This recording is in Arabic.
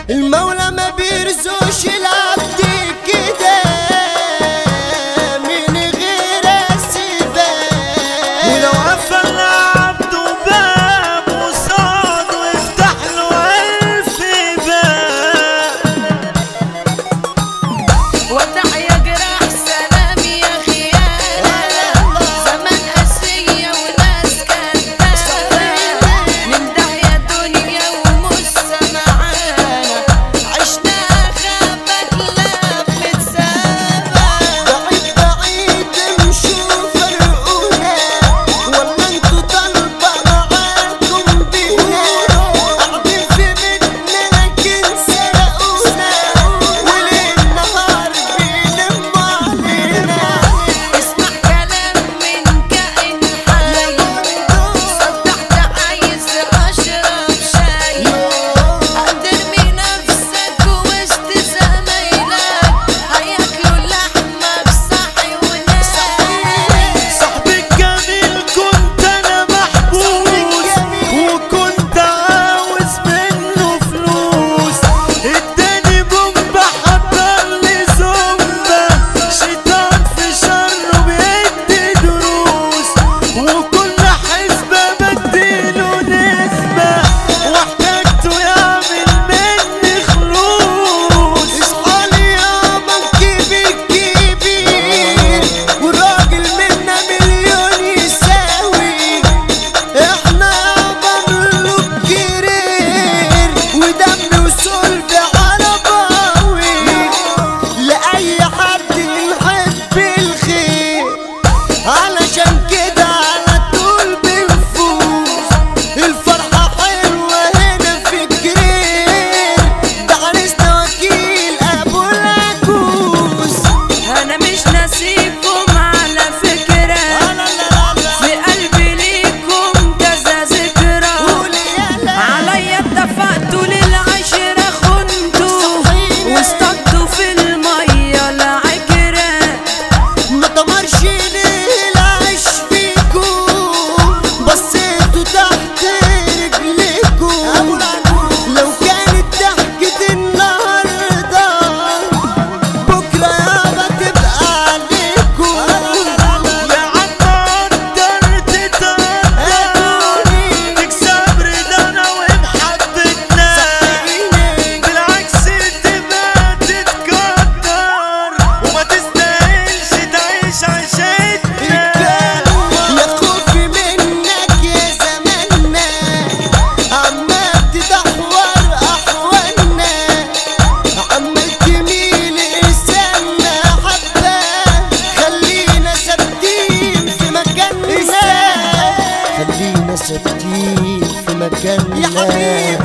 المولى ما بيرزقش العبد كده من غير اسباب، ولو قفل عبده باب وصاده يفتح له 1000 باب. وتحيا جراح سلام يا خيانة، زمان قاسية وناس كدابة، نمدح يا دنيا ومش سمعانة، عشناها خابت لاب متسابة. بعيد بعيد امشوا فرقونا، ولا انتوا طالبة معاكم بينا، قاعدين في بيتنا لكن سرقونا، وليل نهار بيلموا علينا. اسمع كلام من كائن حي، صدقت عايز اشرب شاي، هترمي نفسك وسط زمايلك، هياكلوا لحمك صحي وناي. صاحبي الجميل كنت انا محبوس، وكنت عاوز منه فلوس، اداني بومبا حضرلي زومبا، شيطان في شره بيدي دروس، وكل حسبة بديله نسبة، واحتاجته يعمل مني خلوص. اصحالي يابا الكبير كبير، والراجل منا مليون يساوي، احنا يابا ملوك كرير، ودم وصلب عرباوي، لأي حد نحب الخير، علشان كده على طول بنفوز. الفرحة حلوة هنا في الجرير، ده عريسنا وكيل أبو العجوز. انا مش ناسيكم على فكرة، في قلبي ليكم كذا ذكرى، عليا اتفقتوا للعشرة خنتوا، واصطدتوا في المية العكرة. ما دمرش ليه العيش فيكم، بصيتوا تحت رجليكم، لو كانت ضحكة النهاردة بكرة يابا تبقى عليكم. يا عم قدرت تقدر تكسب رضانا ومحبتنا، بالعكس تبقى تتقدر وما تستاهلش تعيش عيشتنا. يا خوفي منك يا زماننا، عمال تدحور احوالنا، عمال تميل لساننا حبة، خلينا ثابتين في مكاننا، خلينا ثابتين في مكاننا يا حبيبي.